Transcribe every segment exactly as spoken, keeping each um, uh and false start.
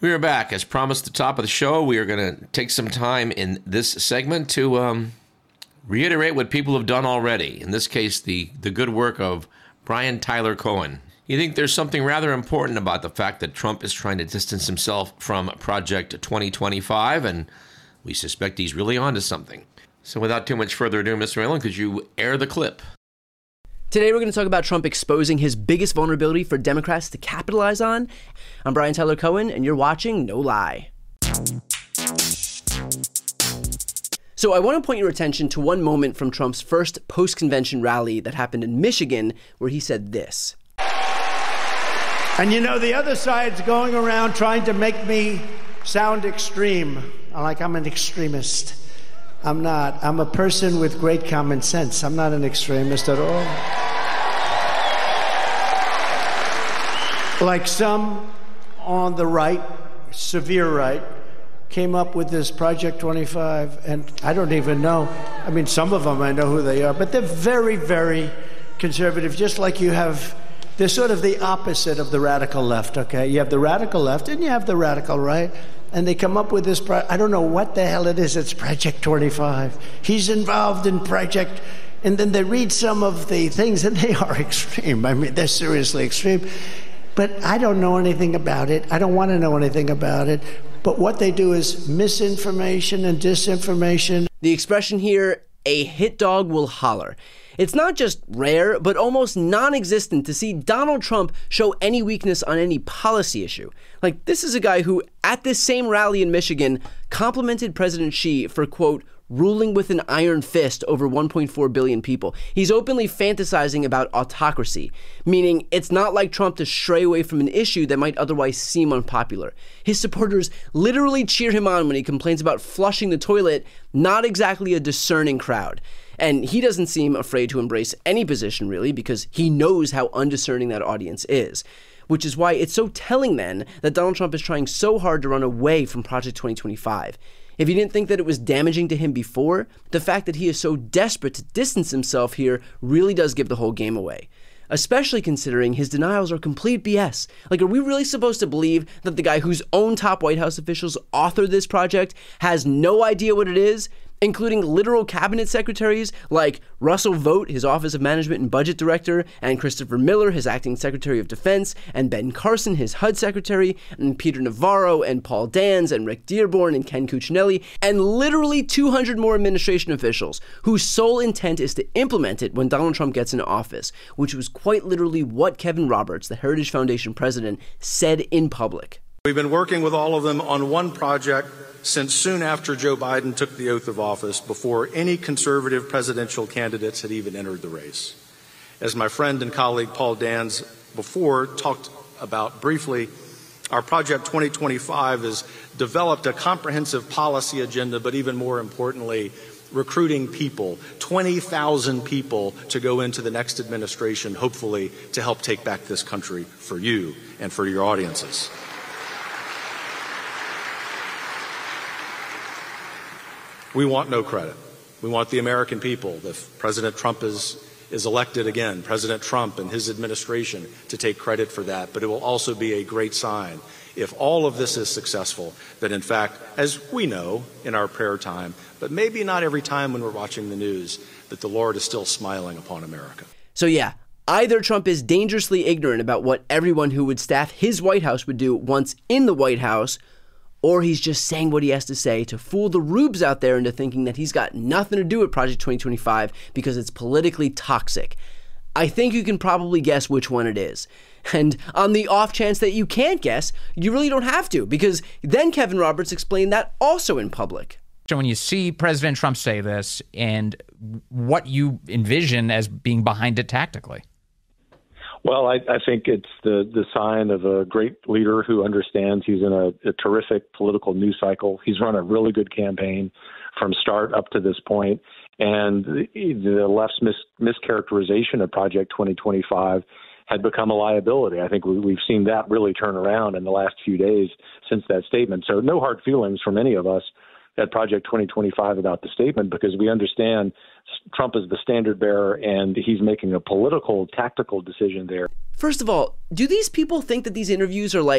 We are back. As promised at the top of the show, we are going to take some time in this segment to um, reiterate what people have done already. In this case, the, the good work of Brian Tyler Cohen. You think there's something rather important about the fact that Trump is trying to distance himself from Project twenty twenty-five, and we suspect he's really onto something. So without too much further ado, Mister Whalen, could you air the clip? Today we're going to talk about Trump exposing his biggest vulnerability for Democrats to capitalize on. I'm Brian Tyler Cohen, and you're watching No Lie. So I want to point your attention to one moment from Trump's first post-convention rally that happened in Michigan, where he said this. And you know, the other side's going around trying to make me sound extreme, like I'm an extremist. I'm not. I'm a person with great common sense. I'm not an extremist at all. Like some on the right, severe right, came up with this Project twenty-five, and I don't even know. I mean, some of them I know who they are, but they're very, very conservative, just like you have. They're sort of the opposite of the radical left, okay? You have the radical left and you have the radical right. And they come up with this, pro- I don't know what the hell it is, it's Project twenty-five. He's involved in Project, and then they read some of the things and they are extreme. I mean, they're seriously extreme. But I don't know anything about it. I don't want to know anything about it. But what they do is misinformation and disinformation. The expression here, a hit dog will holler. It's not just rare, but almost non-existent to see Donald Trump show any weakness on any policy issue. Like, this is a guy who, at this same rally in Michigan, complimented President Xi for, quote, ruling with an iron fist over one point four billion people. He's openly fantasizing about autocracy, meaning it's not like Trump to stray away from an issue that might otherwise seem unpopular. His supporters literally cheer him on when he complains about flushing the toilet, not exactly a discerning crowd. And he doesn't seem afraid to embrace any position, really, because he knows how undiscerning that audience is. Which is why it's so telling, then, that Donald Trump is trying so hard to run away from Project twenty twenty-five. If you didn't think that it was damaging to him before, the fact that he is so desperate to distance himself here really does give the whole game away. Especially considering his denials are complete B S. Like, are we really supposed to believe that the guy whose own top White House officials authored this project has no idea what it is? Including literal cabinet secretaries like Russell Vought, his Office of Management and Budget Director, and Christopher Miller, his Acting Secretary of Defense, and Ben Carson, his H U D Secretary, and Peter Navarro, and Paul Dans, and Rick Dearborn, and Ken Cuccinelli, and literally two hundred more administration officials whose sole intent is to implement it when Donald Trump gets into office, which was quite literally what Kevin Roberts, the Heritage Foundation president, said in public. We've been working with all of them on one project since soon after Joe Biden took the oath of office, before any conservative presidential candidates had even entered the race. As my friend and colleague Paul Dans before talked about briefly, our Project twenty twenty-five has developed a comprehensive policy agenda, but even more importantly, recruiting people, twenty thousand people to go into the next administration, hopefully to help take back this country for you and for your audiences. We want no credit. We want the American people, if President Trump is, is elected again, President Trump and his administration, to take credit for that. But it will also be a great sign, if all of this is successful, that in fact, as we know in our prayer time, but maybe not every time when we're watching the news, that the Lord is still smiling upon America. So yeah, either Trump is dangerously ignorant about what everyone who would staff his White House would do once in the White House, or he's just saying what he has to say to fool the rubes out there into thinking that he's got nothing to do with Project twenty twenty-five because it's politically toxic. I think you can probably guess which one it is. And on the off chance that you can't guess, you really don't have to, because then Kevin Roberts explained that also in public. So when you see President Trump say this, and what you envision as being behind it tactically? Well, I, I think it's the, the sign of a great leader who understands he's in a, a terrific political news cycle. He's run a really good campaign from start up to this point. And the, the left's mis, mischaracterization of Project twenty twenty-five had become a liability. I think we, we've seen that really turn around in the last few days since that statement. So no hard feelings from any of us at Project twenty twenty-five about the statement, because we understand Trump is the standard bearer and he's making a political, tactical decision there. First of all, do these people think that these interviews are like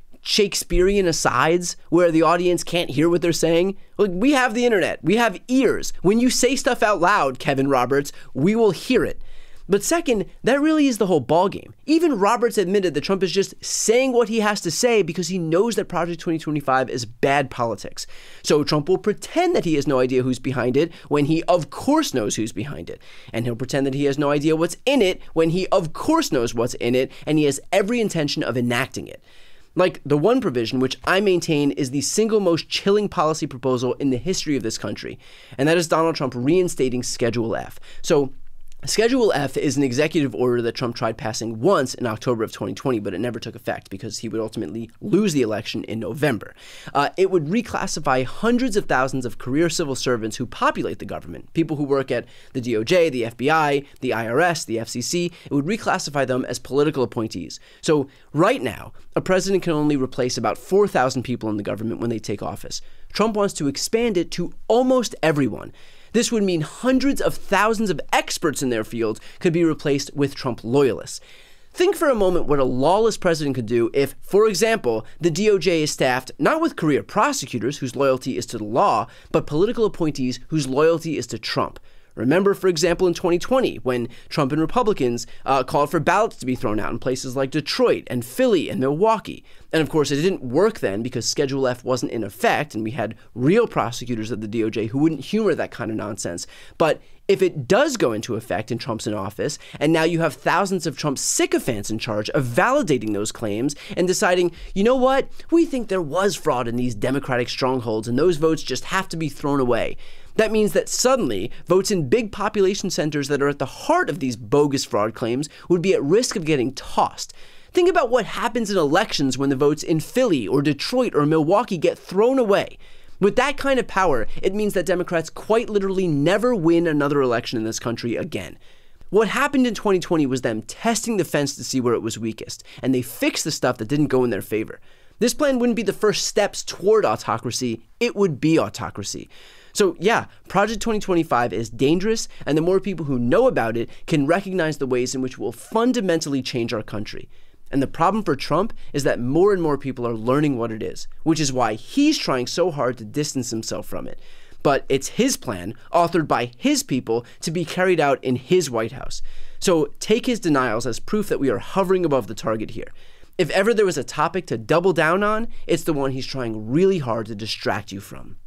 Shakespearean asides where the audience can't hear what they're saying. Like, we have the internet. We have ears. When you say stuff out loud, Kevin Roberts, we will hear it. But second, that really is the whole ballgame. Even Roberts admitted that Trump is just saying what he has to say because he knows that Project twenty twenty-five is bad politics. So Trump will pretend that he has no idea who's behind it when he of course knows who's behind it. And he'll pretend that he has no idea what's in it when he of course knows what's in it and he has every intention of enacting it. Like the one provision, which I maintain is the single most chilling policy proposal in the history of this country, and that is Donald Trump reinstating Schedule F. So Schedule F is an executive order that Trump tried passing once in October of twenty twenty, but it never took effect because he would ultimately lose the election in November. Uh, it would reclassify hundreds of thousands of career civil servants who populate the government, people who work at the D O J, the F B I, the I R S, the F C C. It would reclassify them as political appointees. So right now, a president can only replace about four thousand people in the government when they take office. Trump wants to expand it to almost everyone. This would mean hundreds of thousands of experts in their field could be replaced with Trump loyalists. Think for a moment what a lawless president could do if, for example, the D O J is staffed not with career prosecutors whose loyalty is to the law, but political appointees whose loyalty is to Trump. Remember, for example, in twenty twenty, when Trump and Republicans uh, called for ballots to be thrown out in places like Detroit and Philly and Milwaukee. And of course, it didn't work then because Schedule F wasn't in effect, and we had real prosecutors at the D O J who wouldn't humor that kind of nonsense. But if it does go into effect and Trump's in office, and now you have thousands of Trump sycophants in charge of validating those claims and deciding, you know what, we think there was fraud in these Democratic strongholds and those votes just have to be thrown away. That means that suddenly, votes in big population centers that are at the heart of these bogus fraud claims would be at risk of getting tossed. Think about what happens in elections when the votes in Philly or Detroit or Milwaukee get thrown away. With that kind of power, it means that Democrats quite literally never win another election in this country again. What happened in twenty twenty was them testing the fence to see where it was weakest, and they fixed the stuff that didn't go in their favor. This plan wouldn't be the first steps toward autocracy, it would be autocracy. So yeah, Project twenty twenty-five is dangerous, and the more people who know about it can recognize the ways in which it will fundamentally change our country. And the problem for Trump is that more and more people are learning what it is, which is why he's trying so hard to distance himself from it. But it's his plan, authored by his people, to be carried out in his White House. So take his denials as proof that we are hovering above the target here. If ever there was a topic to double down on, it's the one he's trying really hard to distract you from.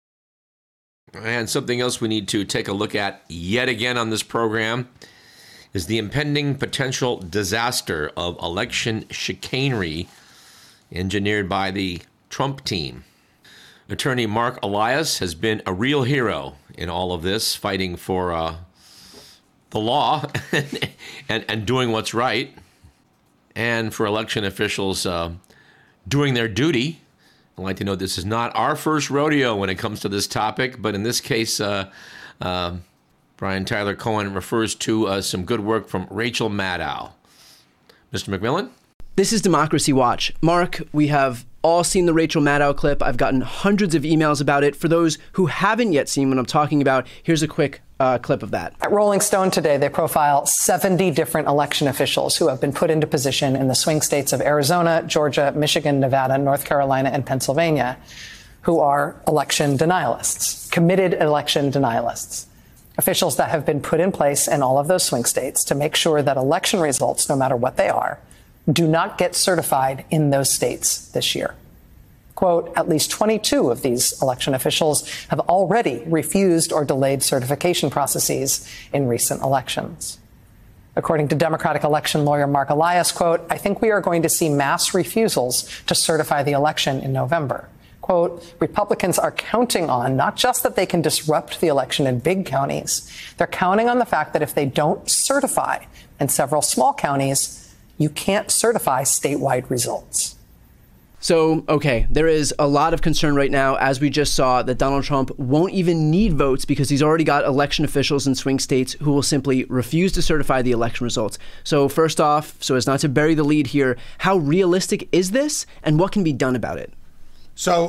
And something else we need to take a look at yet again on this program is the impending potential disaster of election chicanery engineered by the Trump team. Attorney Mark Elias has been a real hero in all of this, fighting for uh, the law and, and doing what's right, and for election officials uh, doing their duty. I'd like to note this is not our first rodeo when it comes to this topic, but in this case, uh, uh, Brian Tyler Cohen refers to uh, some good work from Rachel Maddow. Mister McMillan? This is Democracy Watch. Mark, we have all seen the Rachel Maddow clip. I've gotten hundreds of emails about it. For those who haven't yet seen what I'm talking about, here's a quick uh, clip of that. At Rolling Stone today, they profile seventy different election officials who have been put into position in the swing states of Arizona, Georgia, Michigan, Nevada, North Carolina, and Pennsylvania, who are election denialists, committed election denialists. Officials that have been put in place in all of those swing states to make sure that election results, no matter what they are, do not get certified in those states this year. Quote, at least twenty-two of these election officials have already refused or delayed certification processes in recent elections. According to Democratic election lawyer Mark Elias, quote, I think we are going to see mass refusals to certify the election in November. Quote, Republicans are counting on not just that they can disrupt the election in big counties, they're counting on the fact that if they don't certify in several small counties, you can't certify statewide results. So, okay, there is a lot of concern right now, as we just saw, that Donald Trump won't even need votes because he's already got election officials in swing states who will simply refuse to certify the election results. So first off, so as not to bury the lead here, how realistic is this and what can be done about it? So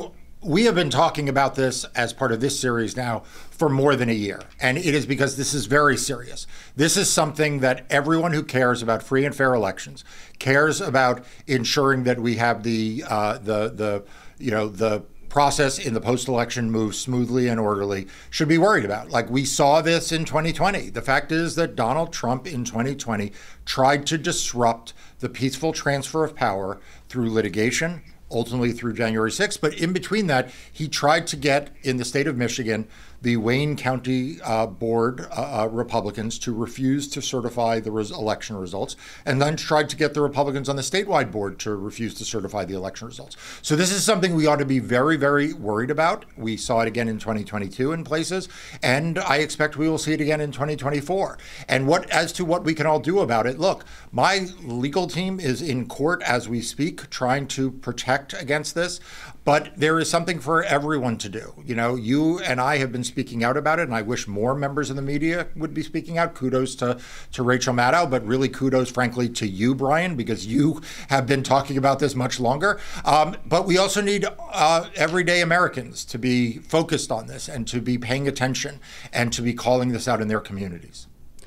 we have been talking about this as part of this series now for more than a year. And it is because this is very serious. This is something that everyone who cares about free and fair elections, cares about ensuring that we have the uh, the the you know the process in the post-election move smoothly and orderly, should be worried about. Like, we saw this in twenty twenty. The fact is that Donald Trump in twenty twenty tried to disrupt the peaceful transfer of power through litigation, ultimately through January sixth. But in between that, he tried to get, in the state of Michigan, the Wayne County uh, Board uh, uh, Republicans to refuse to certify the res- election results, and then tried to get the Republicans on the statewide board to refuse to certify the election results. So this is something we ought to be very, very worried about. We saw it again in twenty twenty-two in places, and I expect we will see it again in twenty twenty-four. And what as to what we can all do about it, look, my legal team is in court as we speak, trying to protect against this. But there is something for everyone to do. You know, you and I have been speaking out about it, and I wish more members of the media would be speaking out. Kudos to, to Rachel Maddow, but really kudos, frankly, to you, Brian, because you have been talking about this much longer. Um, but we also need uh, everyday Americans to be focused on this and to be paying attention and to be calling this out in their communities.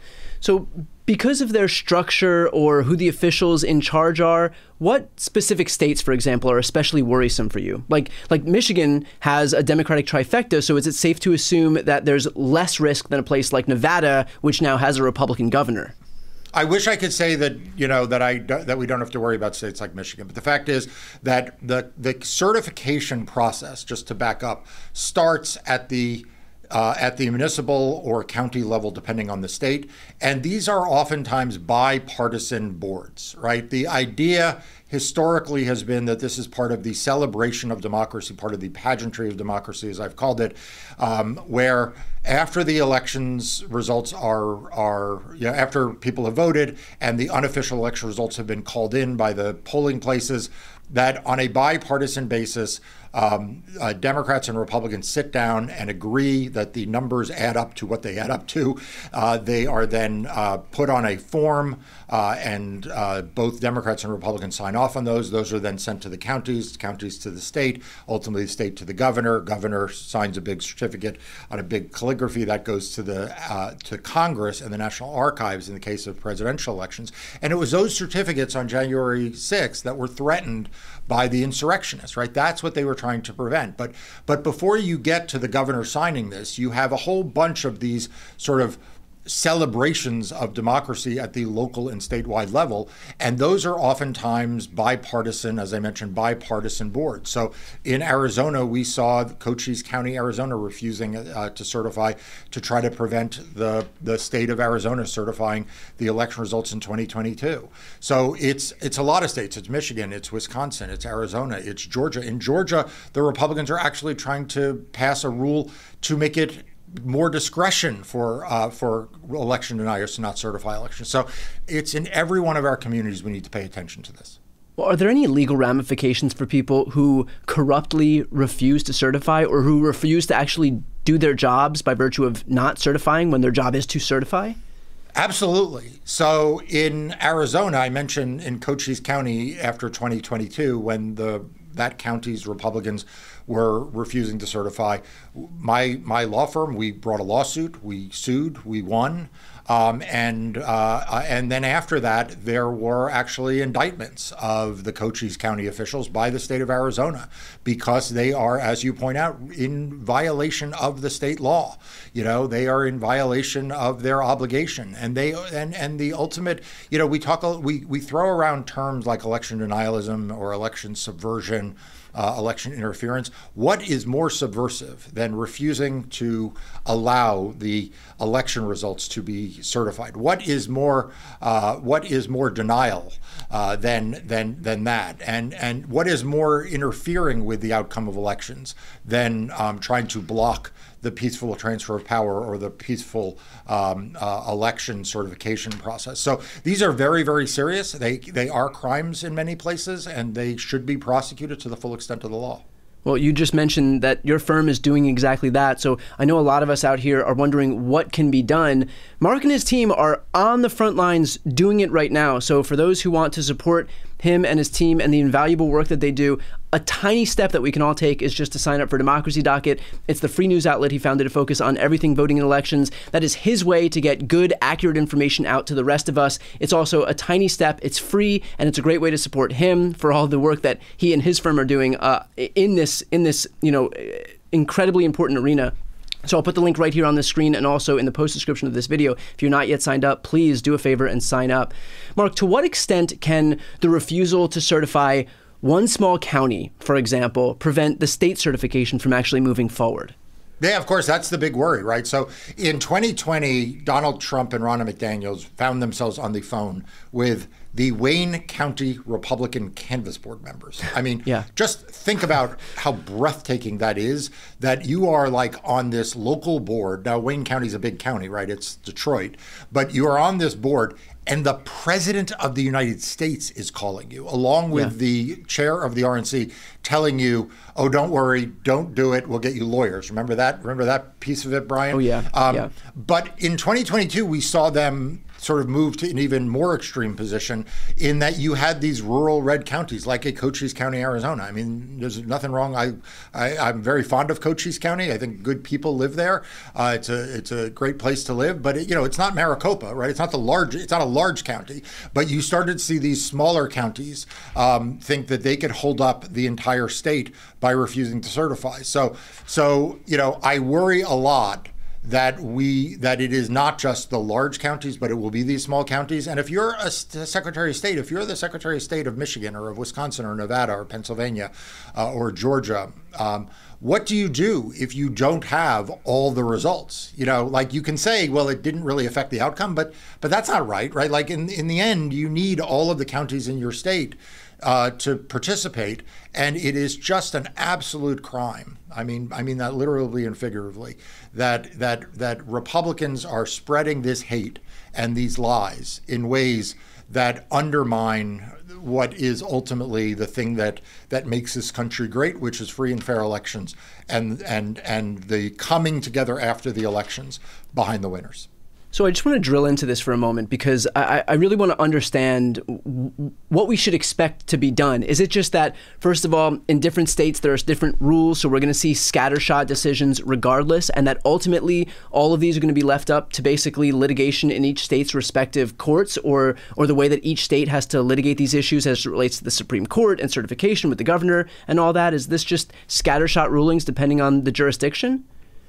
So because of their structure or who the officials in charge are, what specific states, for example, are especially worrisome for you? Like like Michigan has a Democratic trifecta, so is it safe to assume that there's less risk than a place like Nevada, which now has a Republican governor? I wish I could say that, you know, that I that we don't have to worry about states like Michigan. But the fact is that the the certification process, just to back up, starts at the Uh, at the municipal or county level, depending on the state. And these are oftentimes bipartisan boards, right? The idea historically has been that this is part of the celebration of democracy, part of the pageantry of democracy, as I've called it, um, where after the elections results are, are you know, after people have voted and the unofficial election results have been called in by the polling places, that on a bipartisan basis, um, uh, Democrats and Republicans sit down and agree that the numbers add up to what they add up to. Uh, they are then uh, put on a form, uh, and uh, both Democrats and Republicans sign off on those. Those are then sent to the counties, counties to the state, ultimately the state to the governor. Governor signs a big certificate on a big calligraphy that goes to the uh, to Congress and the National Archives in the case of presidential elections. And it was those certificates on January sixth that were threatened by the insurrectionists, right? That's what they were trying to prevent. But but before you get to the governor signing this, you have a whole bunch of these sort of celebrations of democracy at the local and statewide level. And those are oftentimes bipartisan, as I mentioned, bipartisan boards. So in Arizona, we saw Cochise County, Arizona, refusing uh, to certify to try to prevent the, the state of Arizona certifying the election results in twenty twenty-two. So it's it's a lot of states. It's Michigan, it's Wisconsin, it's Arizona, it's Georgia. In Georgia, the Republicans are actually trying to pass a rule to make it more discretion for uh, for election deniers to not certify elections. So it's in every one of our communities we need to pay attention to this. Well, are there any legal ramifications for people who corruptly refuse to certify or who refuse to actually do their jobs by virtue of not certifying when their job is to certify? Absolutely. So in Arizona, I mentioned in Cochise County after twenty twenty-two, when the that county's Republicans were refusing to certify. My my law firm, we brought a lawsuit, we sued, we won. Um, and uh, and then after that, there were actually indictments of the Cochise County officials by the state of Arizona because they are, as you point out, in violation of the state law. You know, they are in violation of their obligation, and they and and the ultimate. You know, we talk we we throw around terms like election denialism or election subversion. Uh, election interference. What is more subversive than refusing to allow the election results to be certified? What is more uh, what is more denial uh, than than than that? And and what is more interfering with the outcome of elections than um, trying to block the peaceful transfer of power or the peaceful um, uh, election certification process? So these are very, very serious. They they are crimes in many places, and they should be prosecuted to the full extent of the law. Well, you just mentioned that your firm is doing exactly that. So I know a lot of us out here are wondering what can be done. Mark and his team are on the front lines doing it right now. So for those who want to support him and his team and the invaluable work that they do. A tiny step that we can all take is just to sign up for Democracy Docket. It's the free news outlet he founded to focus on everything voting in elections. That is his way to get good, accurate information out to the rest of us. It's also a tiny step. It's free, and it's a great way to support him for all the work that he and his firm are doing uh, in this, in this, you know, incredibly important arena. So I'll put the link right here on the screen and also in the post description of this video. If you're not yet signed up, please do a favor and sign up. Mark, to what extent can the refusal to certify one small county, for example, prevent the state certification from actually moving forward? Yeah, of course, that's the big worry, right? So in twenty twenty, Donald Trump and Ronna McDaniels found themselves on the phone with the Wayne County Republican Canvass Board members. I mean, yeah. Just think about how breathtaking that is, that you are like on this local board. Now, Wayne County is a big county, right? It's Detroit. But you are on this board, and the president of the United States is calling you, along with yeah. the chair of the R N C, telling you, oh, don't worry, don't do it, we'll get you lawyers. Remember that? Remember that piece of it, Brian? Oh, yeah. Um, yeah. But in twenty twenty-two, we saw them sort of move to an even more extreme position in that you had these rural red counties like a Cochise County, Arizona. I mean, there's nothing wrong. I, I, I'm very fond of Cochise County. I think good people live there. Uh, it's a it's a great place to live, but it, you know, it's not Maricopa, right? It's not the large, it's not a large county, but you started to see these smaller counties um, think that they could hold up the entire state by refusing to certify. So, so you know, I worry a lot that we that it is not just the large counties, but it will be these small counties. And if you're a Secretary of State, if you're the Secretary of State of Michigan or of Wisconsin or Nevada or Pennsylvania uh, or Georgia, um, what do you do if you don't have all the results? You know, like you can say, well, it didn't really affect the outcome, but but that's not right, right? Like in in the end, you need all of the counties in your state Uh, to participate, and it is just an absolute crime. I mean, I mean that literally and figuratively. That that that Republicans are spreading this hate and these lies in ways that undermine what is ultimately the thing that that makes this country great, which is free and fair elections, and and and the coming together after the elections behind the winners. So I just want to drill into this for a moment because I, I really want to understand what we should expect to be done. Is it just that, first of all, in different states, there's different rules, so we're going to see scattershot decisions regardless, and that ultimately all of these are going to be left up to basically litigation in each state's respective courts, or or the way that each state has to litigate these issues as it relates to the Supreme Court and certification with the governor and all that? Is this just scattershot rulings depending on the jurisdiction?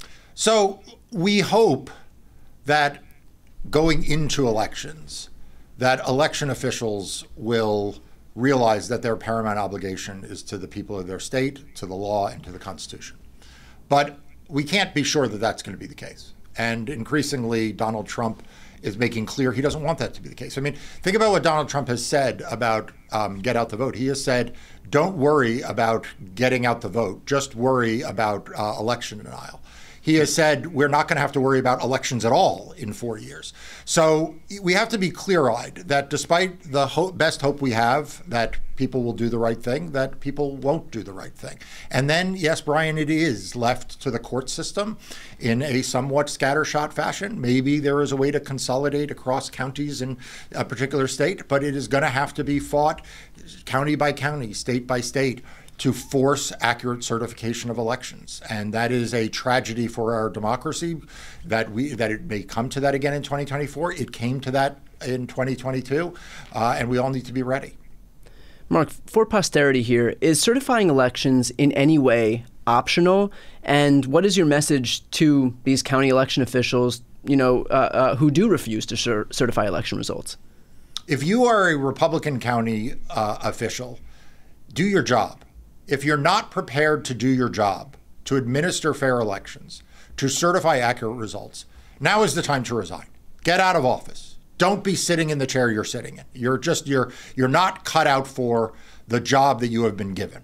So we hope that going into elections, that election officials will realize that their paramount obligation is to the people of their state, to the law, and to the Constitution. But we can't be sure that that's going to be the case. And increasingly, Donald Trump is making clear he doesn't want that to be the case. I mean, think about what Donald Trump has said about um, get out the vote. He has said, don't worry about getting out the vote, just worry about uh, election denial. He has said we're not going to have to worry about elections at all in four years. So we have to be clear-eyed that despite the ho- best hope we have that people will do the right thing, that people won't do the right thing. And then, yes, Brian, it is left to the court system in a somewhat scattershot fashion. Maybe there is a way to consolidate across counties in a particular state, but it is going to have to be fought county by county, state by state, to force accurate certification of elections. And that is a tragedy for our democracy, that we that it may come to that again in twenty twenty-four. It came to that in twenty twenty-two, uh, and we all need to be ready. Mark, for posterity here, is certifying elections in any way optional? And what is your message to these county election officials, you know, uh, uh, who do refuse to cer- certify election results? If you are a Republican county uh, official, do your job. If you're not prepared to do your job, to administer fair elections, to certify accurate results, now is the time to resign. Get out of office. Don't be sitting in the chair you're sitting in. You're just you're you're not cut out for the job that you have been given.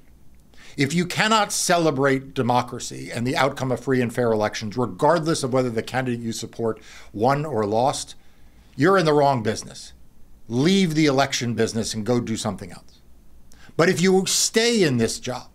If you cannot celebrate democracy and the outcome of free and fair elections, regardless of whether the candidate you support won or lost, you're in the wrong business. Leave the election business and go do something else. But if you stay in this job,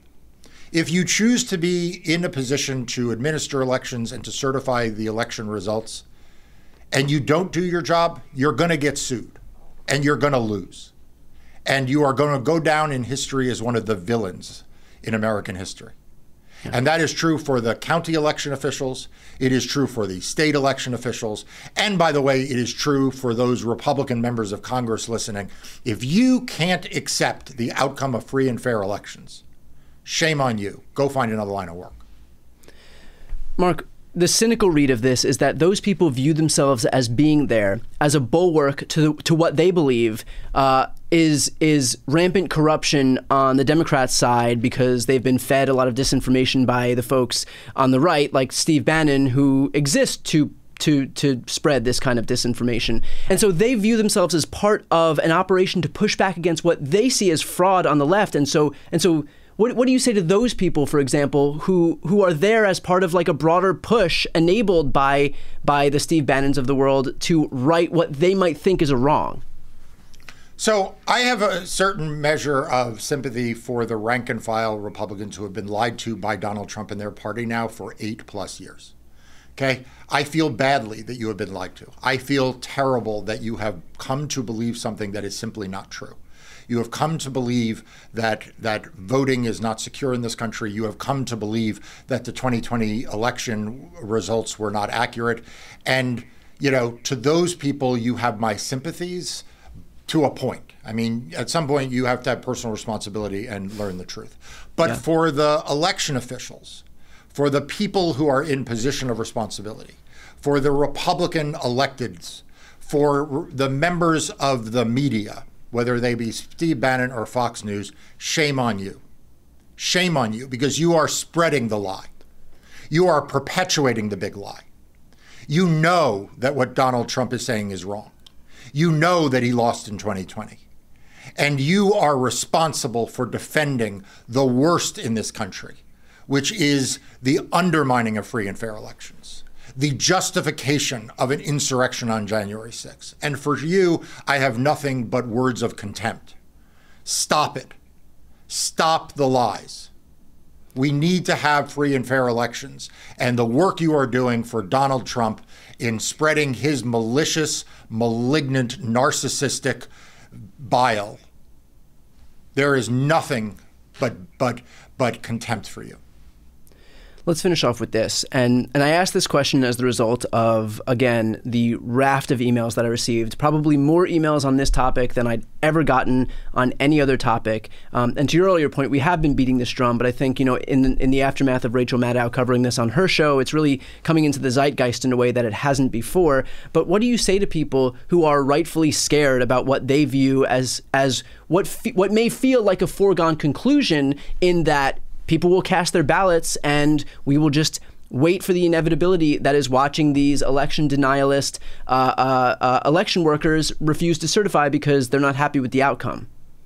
if you choose to be in a position to administer elections and to certify the election results, and you don't do your job, you're going to get sued and you're going to lose. And you are going to go down in history as one of the villains in American history. Yeah. And that is true for the county election officials. It is true for the state election officials. And by the way, it is true for those Republican members of Congress listening. If you can't accept the outcome of free and fair elections, shame on you. Go find another line of work. Mark, the cynical read of this is that those people view themselves as being there as a bulwark to to what they believe uh, is is rampant corruption on the Democrats' side because they've been fed a lot of disinformation by the folks on the right, like Steve Bannon, who exists to to to spread this kind of disinformation. And so they view themselves as part of an operation to push back against what they see as fraud on the left. And so and so. What, what do you say to those people, for example, who who are there as part of like a broader push enabled by by the Steve Bannons of the world to right what they might think is a wrong? So I have a certain measure of sympathy for the rank and file Republicans who have been lied to by Donald Trump and their party now for eight plus years. Okay, I feel badly that you have been lied to. I feel terrible that you have come to believe something that is simply not true. You have come to believe that that voting is not secure in this country. You have come to believe that the twenty twenty election results were not accurate. And, you know, to those people, you have my sympathies to a point. I mean, at some point, you have to have personal responsibility and learn the truth. But yeah. For the election officials, for the people who are in position of responsibility, for the Republican electeds, for the members of the media, whether they be Steve Bannon or Fox News, shame on you. Shame on you, because you are spreading the lie. You are perpetuating the big lie. You know that what Donald Trump is saying is wrong. You know that he lost in twenty twenty. And you are responsible for defending the worst in this country, which is the undermining of free and fair elections, the justification of an insurrection on January sixth. And for you, I have nothing but words of contempt. Stop it. Stop the lies. We need to have free and fair elections. And the work you are doing for Donald Trump in spreading his malicious, malignant, narcissistic bile, there is nothing but but but contempt for you. Let's finish off with this. And and I asked this question as the result of, again, the raft of emails that I received, probably more emails on this topic than I'd ever gotten on any other topic. Um, and to your earlier point, we have been beating this drum, but I think, you know, in, in the aftermath of Rachel Maddow covering this on her show, it's really coming into the zeitgeist in a way that it hasn't before. But what do you say to people who are rightfully scared about what they view as, as what fe- what may feel like a foregone conclusion, in that people will cast their ballots and we will just wait for the inevitability that is watching these election denialist uh, uh, uh, election workers refuse to certify because they're not happy with the outcome?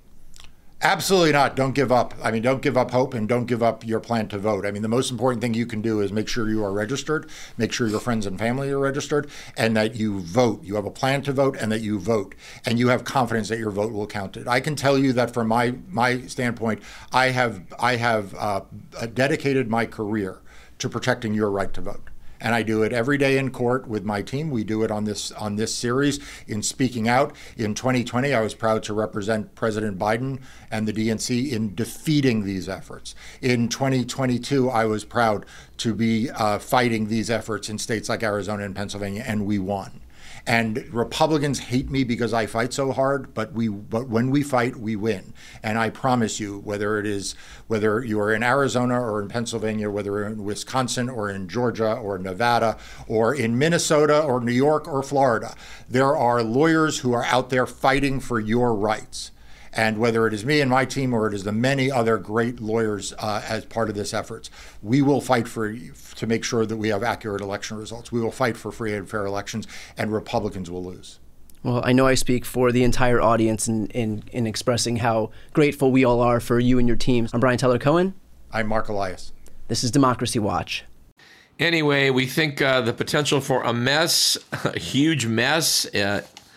Absolutely not. Don't give up. I mean, don't give up hope, and don't give up your plan to vote. I mean, the most important thing you can do is make sure you are registered, make sure your friends and family are registered, and that you vote. You have a plan to vote, and that you vote, and you have confidence that your vote will count. It. I can tell you that from my my standpoint, I have I have uh, dedicated my career to protecting your right to vote. And I do it every day in court with my team. We do it on this on this series in Speaking Out. In twenty twenty, I was proud to represent President Biden and the D N C in defeating these efforts. In twenty twenty-two, I was proud to be uh, fighting these efforts in states like Arizona and Pennsylvania, and we won. And Republicans hate me because I fight so hard, but we but when we fight, we win. And I promise you, whether it is whether you are in Arizona or in Pennsylvania, whether you're in Wisconsin or in Georgia or Nevada or in Minnesota or New York or Florida, there are lawyers who are out there fighting for your rights. And whether it is me and my team or it is the many other great lawyers uh, as part of this effort, we will fight for to make sure that we have accurate election results. We will fight for free and fair elections, and Republicans will lose. Well, I know I speak for the entire audience in, in, in expressing how grateful we all are for you and your teams. I'm Brian Tyler Cohen. I'm Mark Elias. This is Democracy Watch. Anyway, we think uh, the potential for a mess, a huge mess, uh,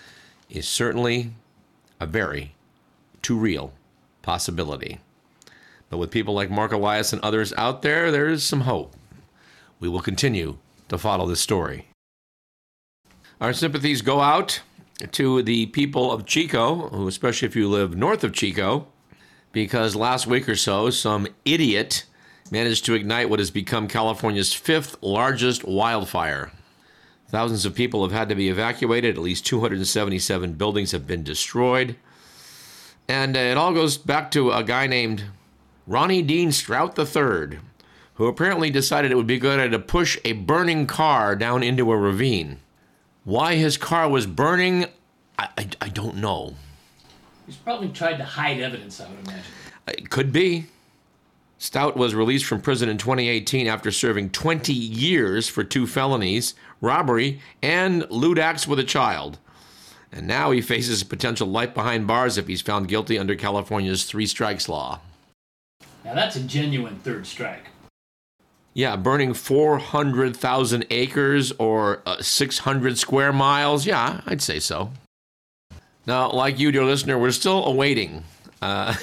is certainly a very too real possibility. But with people like Mark Elias and others out there, there is some hope. We will continue to follow this story. Our sympathies go out to the people of Chico, who, especially if you live north of Chico, because last week or so, some idiot managed to ignite what has become California's fifth largest wildfire. Thousands of people have had to be evacuated. At least two hundred seventy-seven buildings have been destroyed. And uh, it all goes back to a guy named Ronnie Dean Strout the third, who apparently decided it would be a good idea to push a burning car down into a ravine. Why his car was burning, I, I, I don't know. He's probably tried to hide evidence, I would imagine. It could be. Stout was released from prison in twenty eighteen after serving twenty years for two felonies, robbery, and lewd acts with a child. And now he faces potential life behind bars if he's found guilty under California's three strikes law. Now that's a genuine third strike. Yeah, burning four hundred thousand acres or uh, six hundred square miles. Yeah, I'd say so. Now, like you, dear listener, we're still awaiting uh,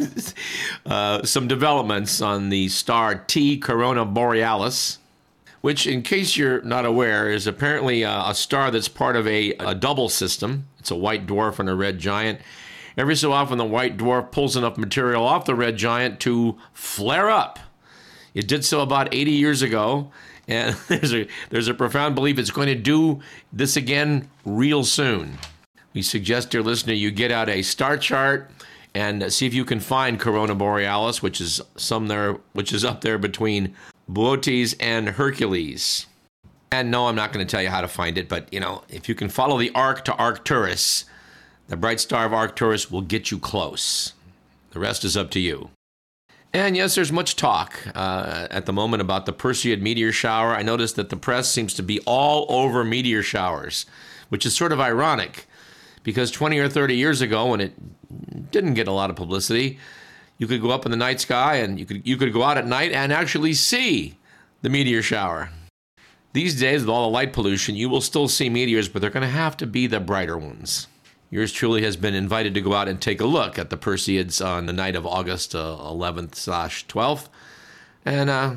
uh, some developments on the star T Corona Borealis, which, in case you're not aware, is apparently a, a star that's part of a, a double system. It's a white dwarf and a red giant. Every so often, the white dwarf pulls enough material off the red giant to flare up. It did so about eighty years ago, and there's a there's a profound belief it's going to do this again real soon. We suggest, dear listener, you get out a star chart and see if you can find Corona Borealis, which is some there, which is up there between Boötes and Hercules. And no, I'm not going to tell you how to find it, but you know, if you can follow the arc to Arcturus, the bright star of Arcturus will get you close. The rest is up to you. And yes, there's much talk uh, at the moment about the Perseid meteor shower. I noticed that the press seems to be all over meteor showers, which is sort of ironic because twenty or thirty years ago, when it didn't get a lot of publicity, you could go up in the night sky and you could you could go out at night and actually see the meteor shower. These days, with all the light pollution, you will still see meteors, but they're going to have to be the brighter ones. Yours truly has been invited to go out and take a look at the Perseids on the night of August uh, eleventh slash twelfth. And uh,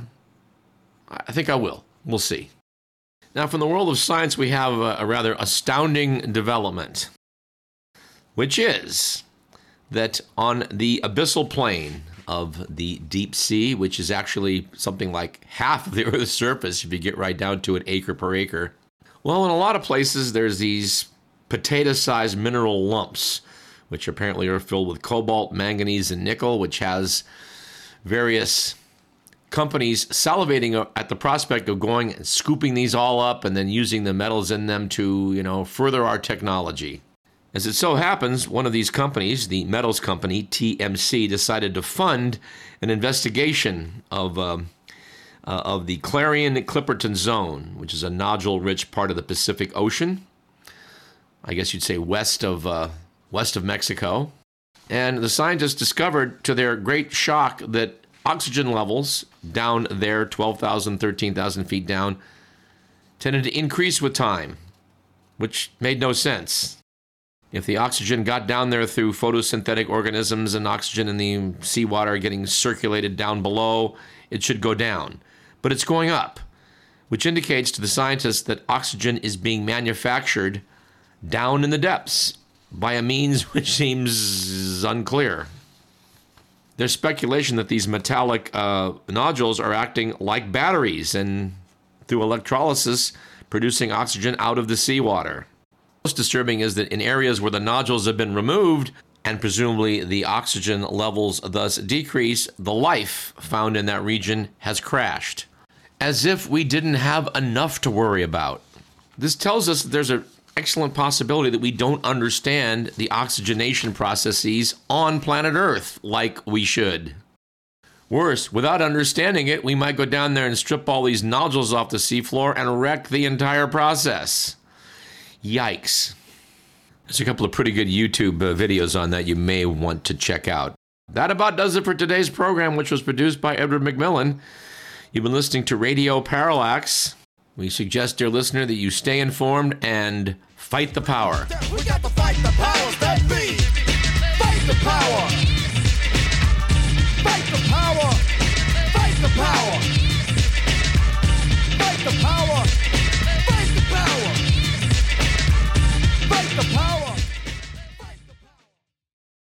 I think I will. We'll see. Now, from the world of science, we have a, a rather astounding development, which is that on the abyssal plain of the deep sea, which is actually something like half of the Earth's surface, if you get right down to it, acre per acre. Well, in a lot of places, there's these potato-sized mineral lumps, which apparently are filled with cobalt, manganese, and nickel, which has various companies salivating at the prospect of going and scooping these all up and then using the metals in them to, you know, further our technology. As it so happens, one of these companies, the metals company, T M C, decided to fund an investigation of um, uh, of the Clarion-Clipperton Zone, which is a nodule-rich part of the Pacific Ocean. I guess you'd say west of uh, west of Mexico. And the scientists discovered, to their great shock, that oxygen levels down there, twelve thousand, thirteen thousand feet down, tended to increase with time, which made no sense. If the oxygen got down there through photosynthetic organisms and oxygen in the seawater getting circulated down below, it should go down. But it's going up, which indicates to the scientists that oxygen is being manufactured down in the depths by a means which seems unclear. There's speculation that these metallic uh, nodules are acting like batteries and, through electrolysis, producing oxygen out of the seawater. Most disturbing is that in areas where the nodules have been removed and presumably the oxygen levels thus decrease, the life found in that region has crashed, as if we didn't have enough to worry about. This tells us that there's an excellent possibility that we don't understand the oxygenation processes on planet Earth like we should. Worse, without understanding it, we might go down there and strip all these nodules off the seafloor and wreck the entire process. Yikes. There's a couple of pretty good YouTube uh, videos on that you may want to check out. That about does it for today's program, which was produced by Edward McMillan. You've been listening to Radio Parallax. We suggest, dear listener, that you stay informed and fight the power. We got to fight the powers that be. Fight the power. Fight the power.